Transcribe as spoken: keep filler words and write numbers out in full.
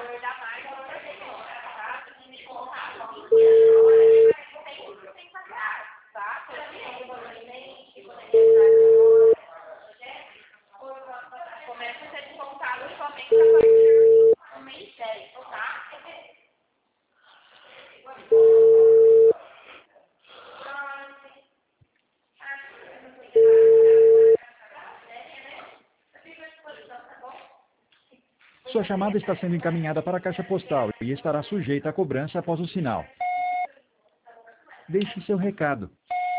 Começa a ser descontado somente a partir do mês dez, tá? Sua chamada está sendo encaminhada para a caixa postal e estará sujeita à cobrança após o sinal. Deixe seu recado.